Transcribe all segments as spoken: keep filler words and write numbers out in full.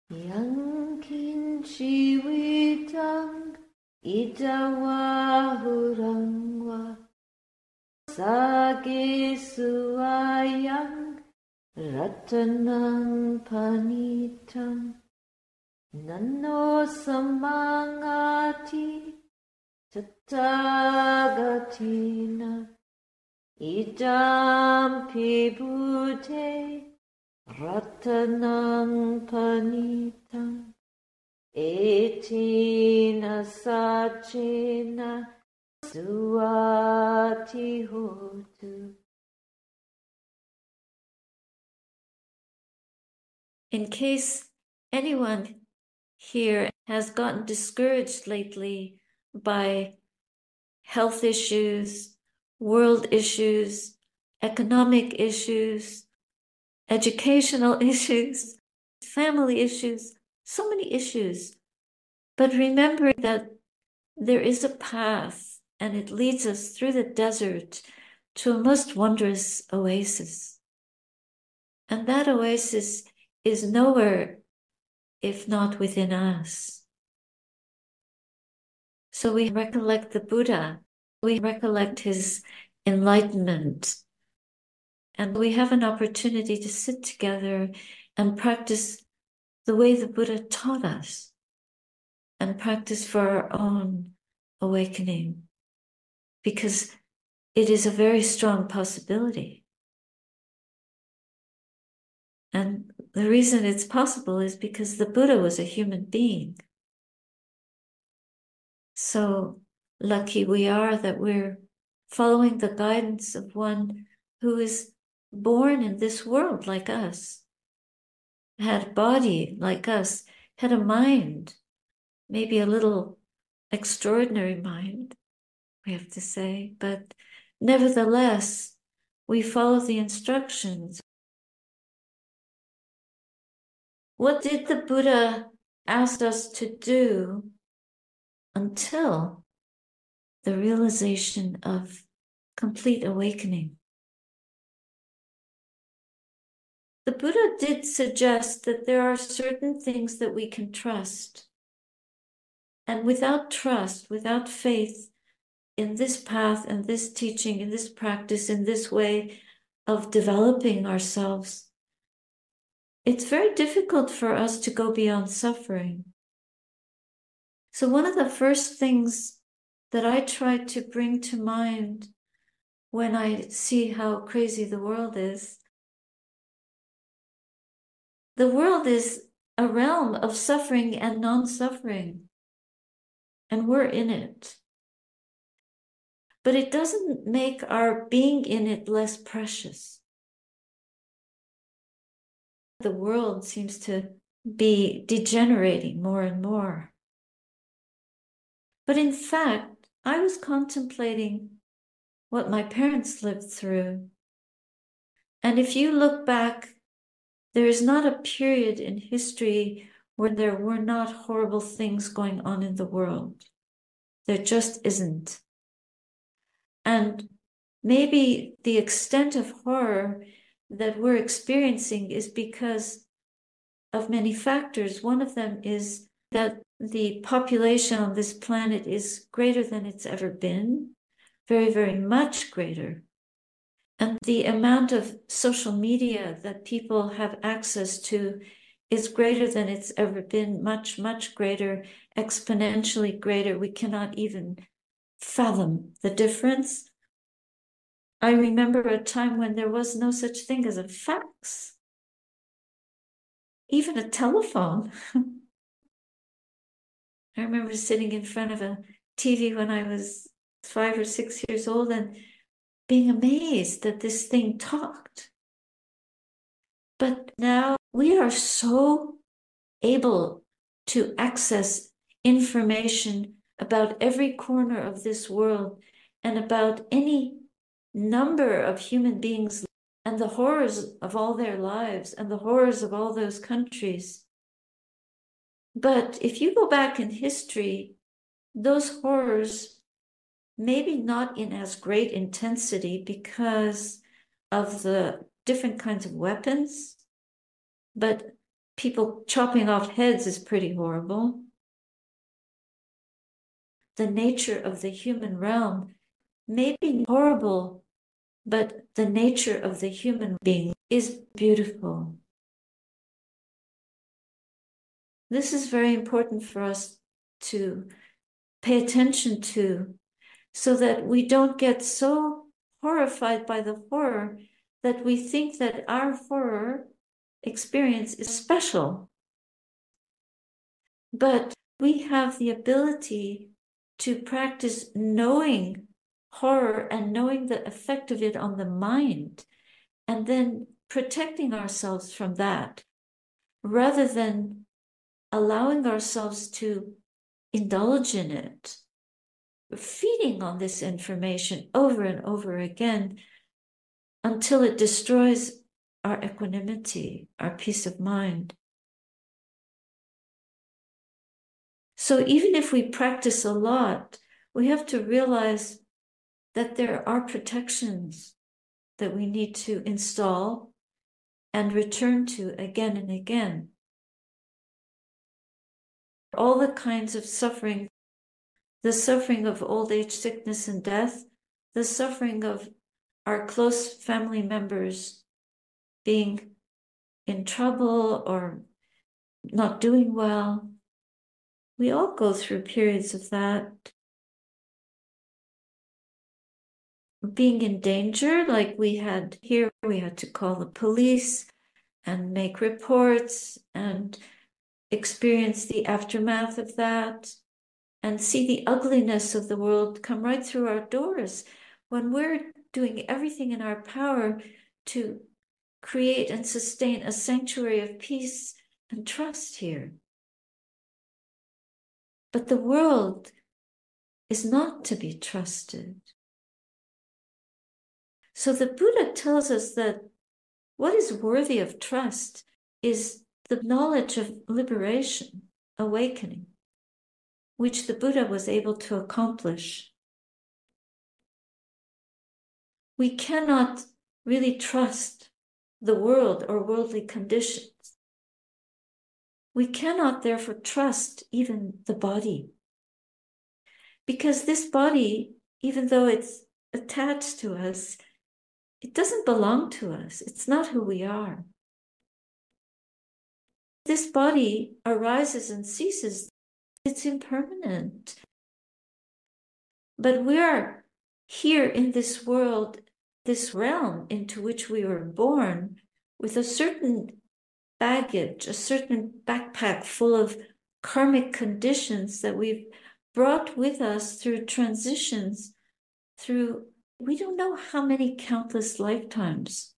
Yang kinchi witang itawa hurangwa sage suayang ratanang panitam nano samangati tatagatina idam pibute ratanang panitam etina sachena suati hotu. In case anyone here has gotten discouraged lately by health issues, world issues, economic issues, educational issues, family issues, so many issues. But remember that there is a path and it leads us through the desert to a most wondrous oasis. And that oasis is nowhere if not within us. So we recollect the Buddha, we recollect his enlightenment, and we have an opportunity to sit together and practice the way the Buddha taught us, and practice for our own awakening, because it is a very strong possibility. And the reason it's possible is because the Buddha was a human being. So lucky we are that we're following the guidance of one who is born in this world like us, had a body like us, had a mind, maybe a little extraordinary mind, we have to say, but nevertheless, we follow the instructions. What did the Buddha ask us to do until the realization of complete awakening? The Buddha did suggest that there are certain things that we can trust. And without trust, without faith in this path and this teaching, in this practice, in this way of developing ourselves, it's very difficult for us to go beyond suffering. So one of the first things that I try to bring to mind when I see how crazy the world is, the world is a realm of suffering and non-suffering, and we're in it. But it doesn't make our being in it less precious. The world seems to be degenerating more and more. But in fact, I was contemplating what my parents lived through. And if you look back, there is not a period in history where there were not horrible things going on in the world. There just isn't. And maybe the extent of horror that we're experiencing is because of many factors. One of them is that the population on this planet is greater than it's ever been, very, very much greater. And the amount of social media that people have access to is greater than it's ever been, much, much greater, exponentially greater. We cannot even fathom the difference. I remember a time when there was no such thing as a fax, even a telephone. I remember sitting in front of a T V when I was five or six years old and being amazed that this thing talked. But now we are so able to access information about every corner of this world and about any number of human beings and the horrors of all their lives and the horrors of all those countries. But if you go back in history, those horrors, maybe not in as great intensity because of the different kinds of weapons, but people chopping off heads is pretty horrible. The nature of the human realm may be horrible, but the nature of the human being is beautiful. This is very important for us to pay attention to, so that we don't get so horrified by the horror that we think that our horror experience is special. But we have the ability to practice knowing horror and knowing the effect of it on the mind, and then protecting ourselves from that, rather than allowing ourselves to indulge in it, feeding on this information over and over again until it destroys our equanimity, our peace of mind. So even if we practice a lot, we have to realize that there are protections that we need to install and return to again and again. All the kinds of suffering, the suffering of old age, sickness, and death, the suffering of our close family members being in trouble or not doing well. We all go through periods of that. Being in danger, like we had here, we had to call the police and make reports and experience the aftermath of that and see the ugliness of the world come right through our doors when we're doing everything in our power to create and sustain a sanctuary of peace and trust here. But the world is not to be trusted. So the Buddha tells us that what is worthy of trust is the knowledge of liberation, awakening, which the Buddha was able to accomplish. We cannot really trust the world or worldly conditions. We cannot therefore trust even the body. Because this body, even though it's attached to us, it doesn't belong to us. It's not who we are. This body arises and ceases. It's impermanent. But we are here in this world, this realm into which we were born, with a certain baggage, a certain backpack full of karmic conditions that we've brought with us through transitions, through we don't know how many countless lifetimes.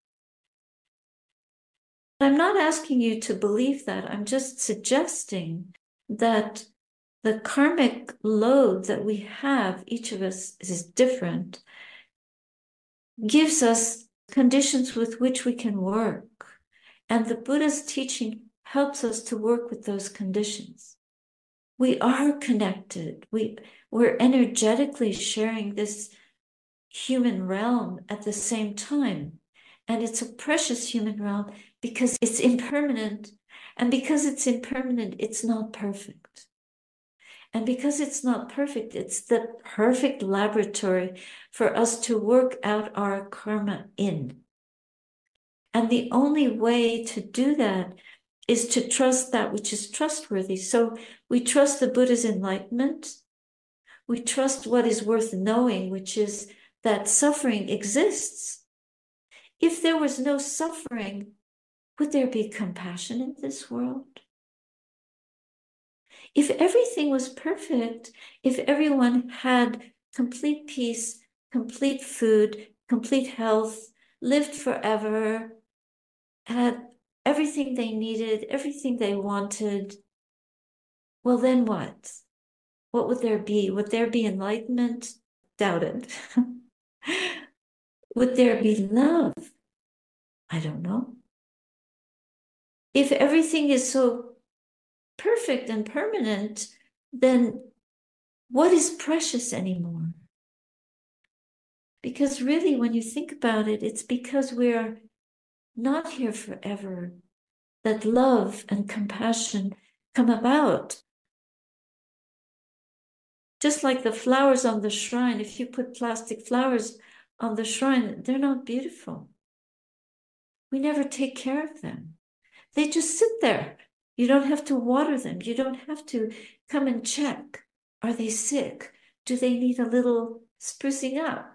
I'm not asking you to believe that. I'm just suggesting that the karmic load that we have, each of us is different, gives us conditions with which we can work. And the Buddha's teaching helps us to work with those conditions. We are connected. We, we're energetically sharing this human realm at the same time. And it's a precious human realm because it's impermanent. And because it's impermanent, it's not perfect. And because it's not perfect, it's the perfect laboratory for us to work out our karma in. And the only way to do that is to trust that which is trustworthy. So we trust the Buddha's enlightenment. We trust what is worth knowing, which is that suffering exists. If there was no suffering, would there be compassion in this world? If everything was perfect, if everyone had complete peace, complete food, complete health, lived forever, had everything they needed, everything they wanted, well, then what? What would there be? Would there be enlightenment? Doubt it. Would there be love? I don't know. If everything is so perfect and permanent, then what is precious anymore? Because really, when you think about it, it's because we're not here forever. that love and compassion come about. Just like the flowers on the shrine, if you put plastic flowers on the shrine, they're not beautiful. We never take care of them. They just sit there. You don't have to water them. You don't have to come and check. Are they sick? Do they need a little sprucing up?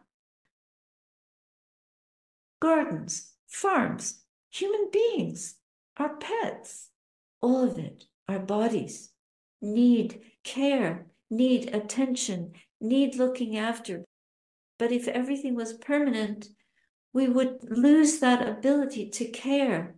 Gardens, farms, human beings, our pets, all of it, our bodies need care, need attention, need looking after. But if everything was permanent, we would lose that ability to care.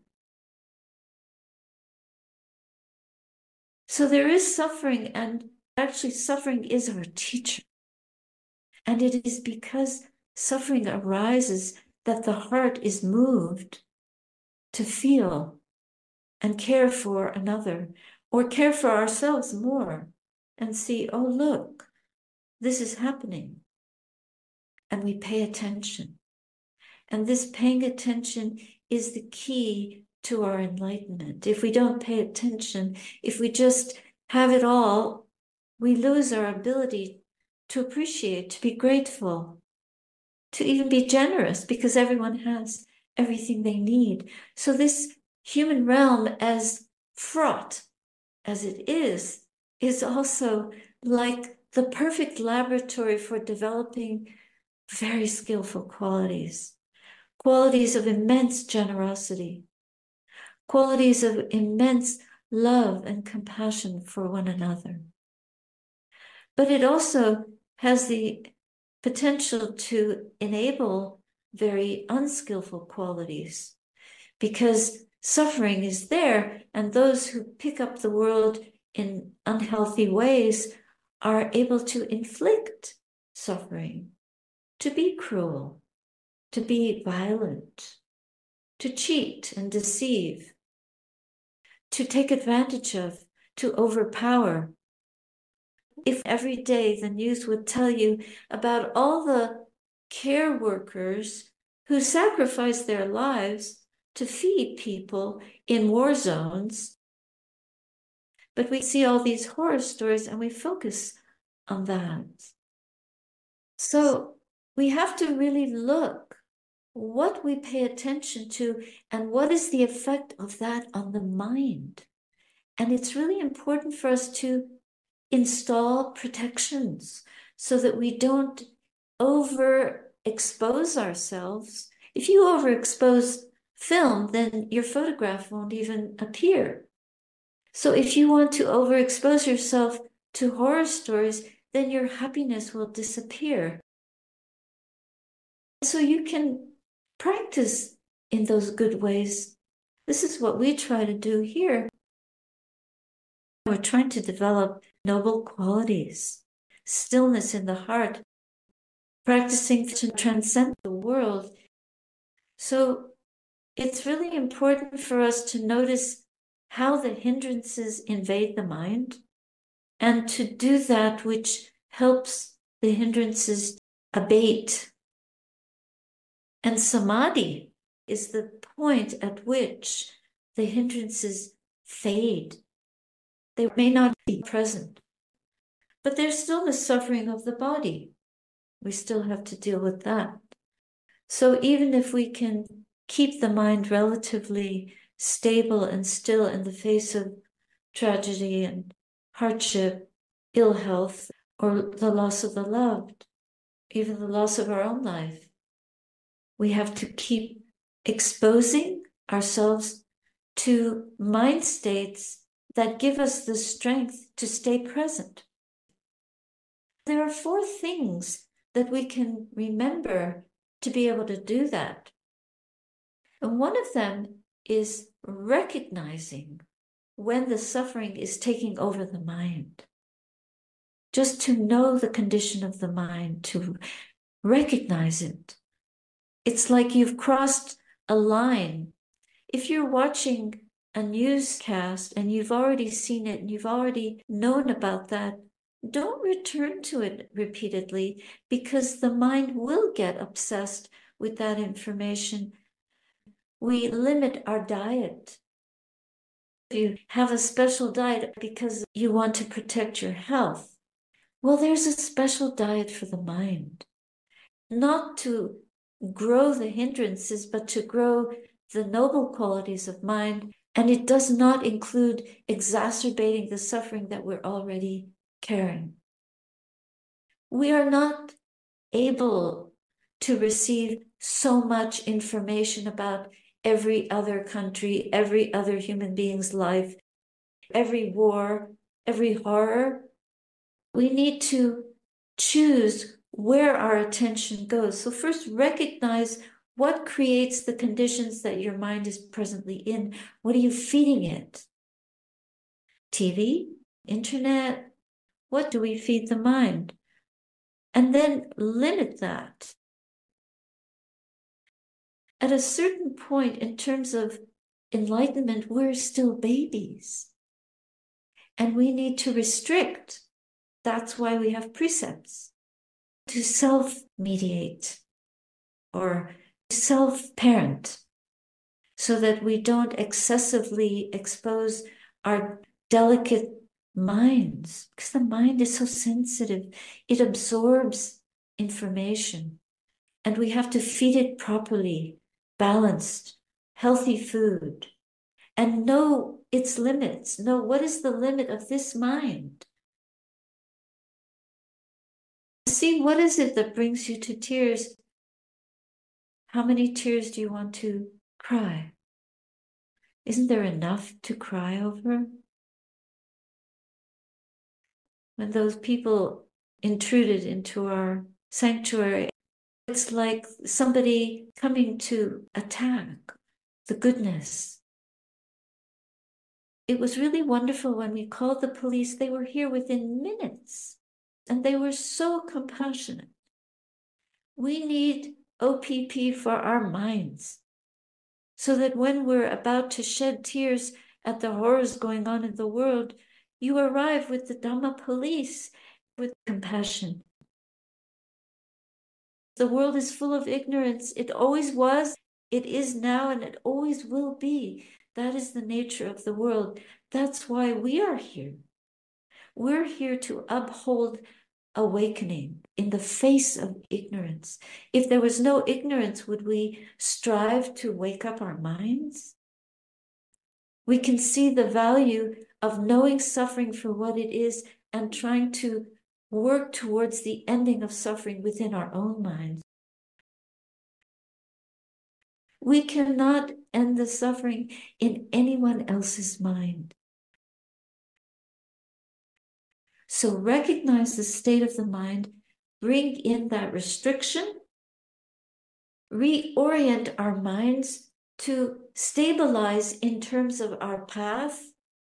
So there is suffering, and actually suffering is our teacher. And it is because suffering arises that the heart is moved to feel and care for another, or care for ourselves more, and see, oh, look, this is happening. And we pay attention. And this paying attention is the key to our enlightenment. If we don't pay attention, if we just have it all, we lose our ability to appreciate, to be grateful, to even be generous, because everyone has everything they need. So this human realm, as fraught as it is, is also like the perfect laboratory for developing very skillful qualities, qualities of immense generosity, qualities of immense love and compassion for one another. But it also has the potential to enable very unskillful qualities, because suffering is there, and those who pick up the world in unhealthy ways are able to inflict suffering, to be cruel, to be violent, to cheat and deceive, to take advantage of, to overpower. If every day the news would tell you about all the care workers who sacrifice their lives to feed people in war zones, but we see all these horror stories and we focus on that. So we have to really look what we pay attention to and what is the effect of that on the mind. And it's really important for us to install protections so that we don't overexpose ourselves. If you overexpose film, then your photograph won't even appear. So if you want to overexpose yourself to horror stories, then your happiness will disappear. So you can practice in those good ways. This is what we try to do here. We're trying to develop noble qualities, stillness in the heart, practicing to transcend the world. So it's really important for us to notice how the hindrances invade the mind, and to do that which helps the hindrances abate. And samadhi is the point at which the hindrances fade. They may not be present, but there's still the suffering of the body. We still have to deal with that. So even if we can keep the mind relatively stable and still in the face of tragedy and hardship, ill health, or the loss of the loved, even the loss of our own life, we have to keep exposing ourselves to mind states that give us the strength to stay present. There are four things that we can remember to be able to do that. And one of them is recognizing when the suffering is taking over the mind. Just to know the condition of the mind, to recognize it. It's like you've crossed a line. If you're watching a newscast and you've already seen it and you've already known about that, don't return to it repeatedly, because the mind will get obsessed with that information. We limit our diet you have a special diet because you want to protect your health. Well, there's a special diet for the mind, not to grow the hindrances, but to grow the noble qualities of mind. And it does not include exacerbating the suffering that we're already carrying. We are not able to receive so much information about every other country, every other human being's life, every war, every horror. We need to choose where our attention goes. So first recognize what creates the conditions that your mind is presently in. What are you feeding it? T V, internet? What do we feed the mind? And then limit that. At a certain point in terms of enlightenment, we're still babies. And we need to restrict. That's why we have precepts. To self-mediate or self-parent so that we don't excessively expose our delicate minds, because the mind is so sensitive. It absorbs information and we have to feed it properly, balanced, healthy food, and know its limits. Know what is the limit of this mind. See, what is it that brings you to tears? How many tears do you want to cry? Isn't there enough to cry over? When those people intruded into our sanctuary, it's like somebody coming to attack the goodness. It was really wonderful when we called the police. They were here within minutes and they were so compassionate. We need O P P for our minds so that when we're about to shed tears at the horrors going on in the world, you arrive with the Dhamma police with compassion. The world is full of ignorance. It always was, it is now, and it always will be. That is the nature of the world. That's why we are here. We're here to uphold awakening in the face of ignorance. If there was no ignorance, would we strive to wake up our minds? We can see the value of knowing suffering for what it is and trying to work towards the ending of suffering within our own minds. We cannot end the suffering in anyone else's mind. So recognize the state of the mind, bring in that restriction, reorient our minds to stabilize in terms of our path.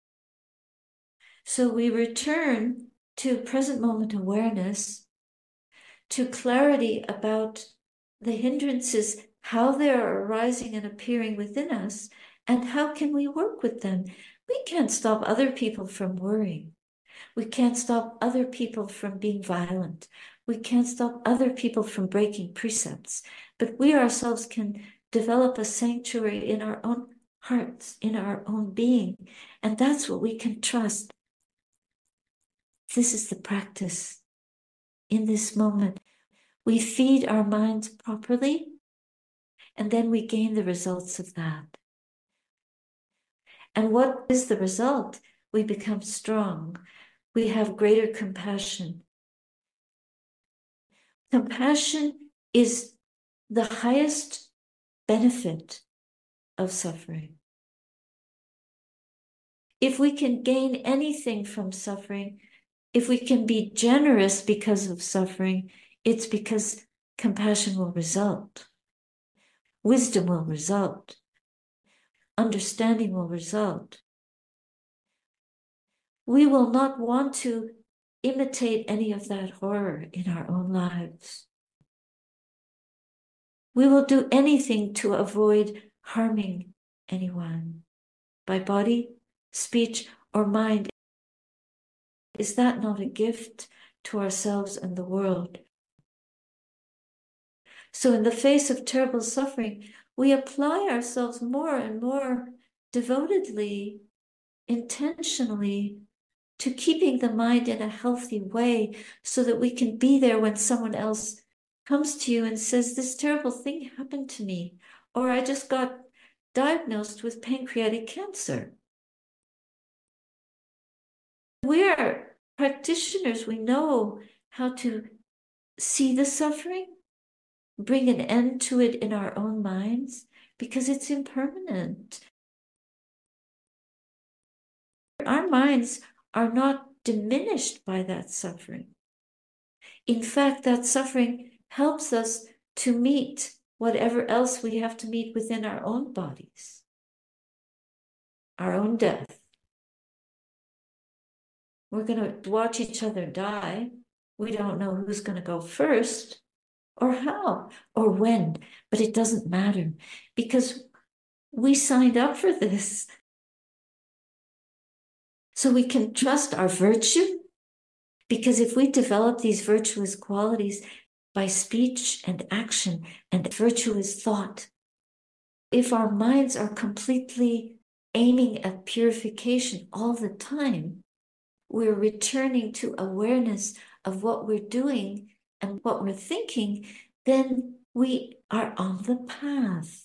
So we return to present moment awareness, to clarity about the hindrances, how they are arising and appearing within us, and how can we work with them. We can't stop other people from worrying. We can't stop other people from being violent. We can't stop other people from breaking precepts. But we ourselves can develop a sanctuary in our own hearts, in our own being. And that's what we can trust. This is the practice. In this moment, we feed our minds properly, and then we gain the results of that. And what is the result? We become strong. We have greater compassion. Compassion is the highest benefit of suffering. If we can gain anything from suffering, if we can be generous because of suffering, it's because compassion will result. Wisdom will result. Understanding will result. We will not want to imitate any of that horror in our own lives. We will do anything to avoid harming anyone by body, speech, or mind. Is that not a gift to ourselves and the world? So in the face of terrible suffering, we apply ourselves more and more devotedly intentionally to keeping the mind in a healthy way so that we can be there when someone else comes to you and says, this terrible thing happened to me, or I just got diagnosed with pancreatic cancer. We are practitioners. We know how to see the suffering, bring an end to it in our own minds, because it's impermanent. Our minds are not diminished by that suffering. In fact, that suffering helps us to meet whatever else we have to meet within our own bodies, our own death. We're going to watch each other die. We don't know who's going to go first or how or when, but it doesn't matter because we signed up for this. So we can trust our virtue, because if we develop these virtuous qualities by speech and action and virtuous thought, if our minds are completely aiming at purification all the time, we're returning to awareness of what we're doing and what we're thinking, then we are on the path.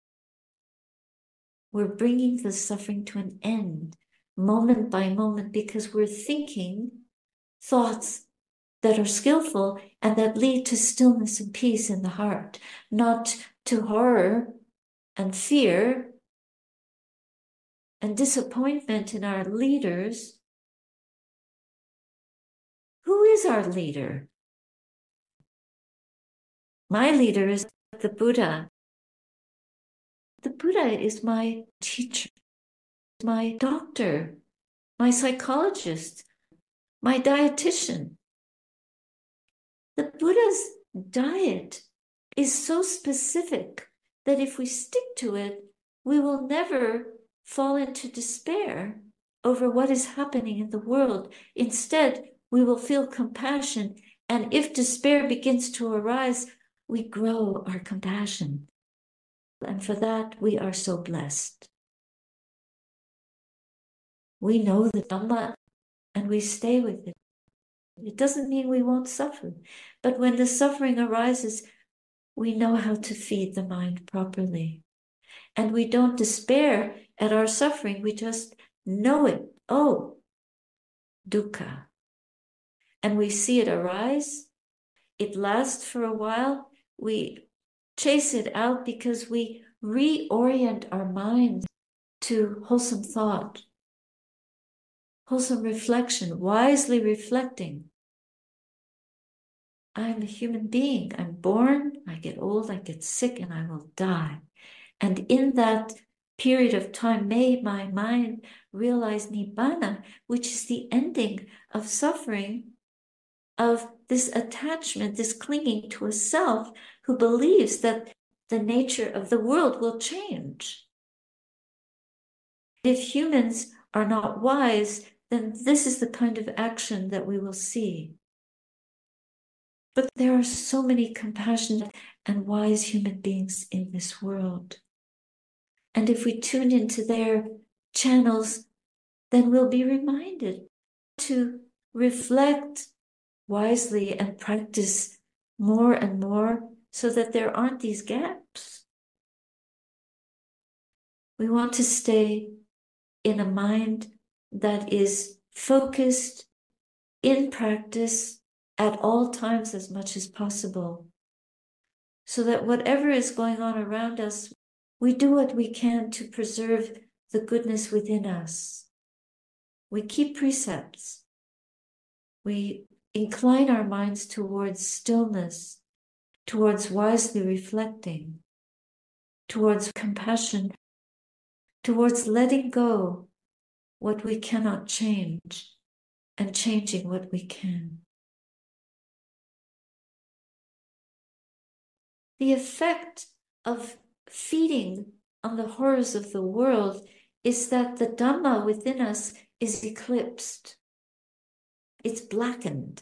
We're bringing the suffering to an end, moment by moment, because we're thinking thoughts that are skillful and that lead to stillness and peace in the heart, not to horror and fear and disappointment in our leaders. Who is our leader? My leader is the Buddha. The Buddha is my teacher, my doctor, my psychologist, my dietitian. The Buddha's diet is so specific that if we stick to it, we will never fall into despair over what is happening in the world. Instead, we will feel compassion. And if despair begins to arise, we grow our compassion. And for that, we are so blessed. We know the Dhamma and we stay with it. It doesn't mean we won't suffer. But when the suffering arises, we know how to feed the mind properly. And we don't despair at our suffering. We just know it. Oh, dukkha. And we see it arise. It lasts for a while. We chase it out because we reorient our minds to wholesome thought, wholesome reflection, wisely reflecting. I'm a human being. I'm born, I get old, I get sick, and I will die. And in that period of time, may my mind realize Nibbana, which is the ending of suffering, of this attachment, this clinging to a self who believes that the nature of the world will change. If humans are not wise, then this is the kind of action that we will see. But there are so many compassionate and wise human beings in this world. And if we tune into their channels, then we'll be reminded to reflect wisely and practice more and more so that there aren't these gaps. We want to stay in a mind that is focused in practice at all times as much as possible, so that whatever is going on around us, we do what we can to preserve the goodness within us. We keep precepts. We incline our minds towards stillness, towards wisely reflecting, towards compassion, towards letting go what we cannot change and changing what we can. The effect of feeding on the horrors of the world is that the Dhamma within us is eclipsed. It's blackened.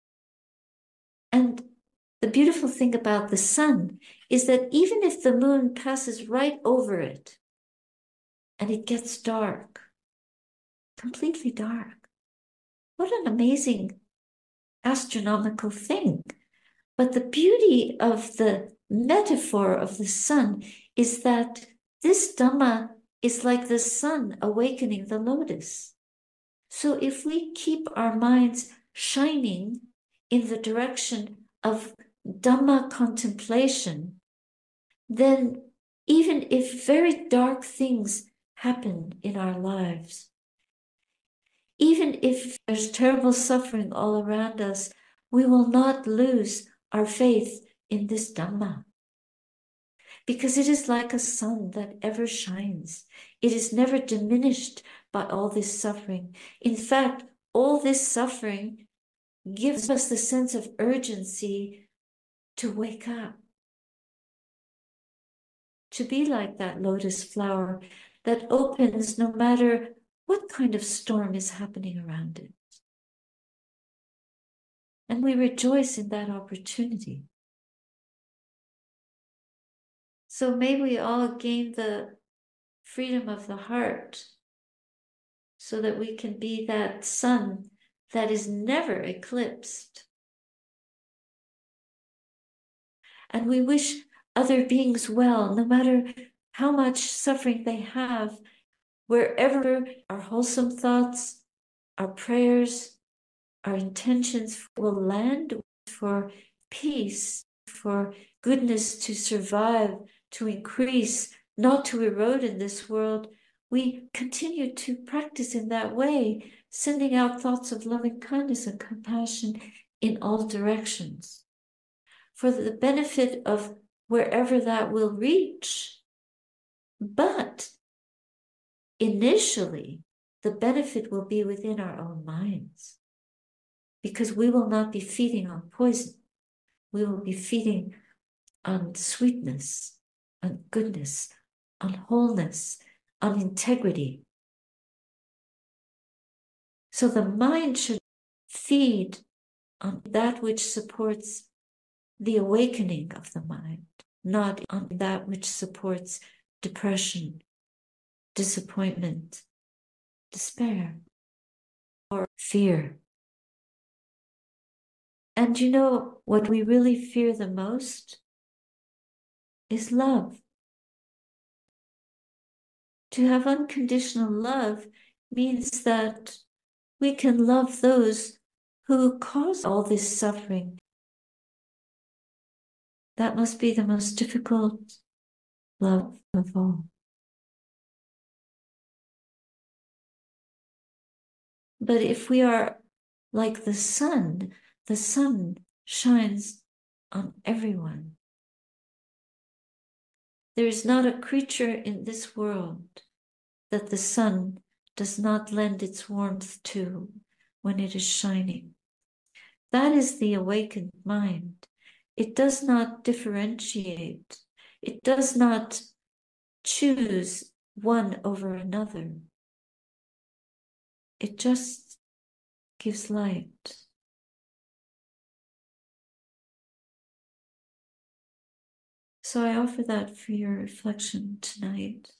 And the beautiful thing about the sun is that even if the moon passes right over it and it gets dark, completely dark. What an amazing astronomical thing. But the beauty of the metaphor of the sun is that this Dhamma is like the sun awakening the lotus. So if we keep our minds shining in the direction of Dhamma contemplation, then even if very dark things happen in our lives, even if there's terrible suffering all around us, we will not lose our faith in this Dhamma. Because it is like a sun that ever shines. It is never diminished by all this suffering. In fact, all this suffering gives us the sense of urgency to wake up, to be like that lotus flower that opens no matter what kind of storm is happening around it. And we rejoice in that opportunity. So may we all gain the freedom of the heart so that we can be that sun that is never eclipsed. And we wish other beings well, no matter how much suffering they have, wherever our wholesome thoughts, our prayers, our intentions will land for peace, for goodness to survive, to increase, not to erode in this world. We continue to practice in that way, sending out thoughts of loving kindness and compassion in all directions for the benefit of wherever that will reach. But initially, the benefit will be within our own minds, because we will not be feeding on poison. We will be feeding on sweetness, on goodness, on wholeness, on integrity. So the mind should feed on that which supports the awakening of the mind, not on that which supports depression, disappointment, despair, or fear. And you know what we really fear the most is love. To have unconditional love means that we can love those who cause all this suffering. That must be the most difficult love of all. But if we are like the sun, the sun shines on everyone. There is not a creature in this world that the sun does not lend its warmth to when it is shining. That is the awakened mind. It does not differentiate. It does not choose one over another. It just gives light. So I offer that for your reflection tonight.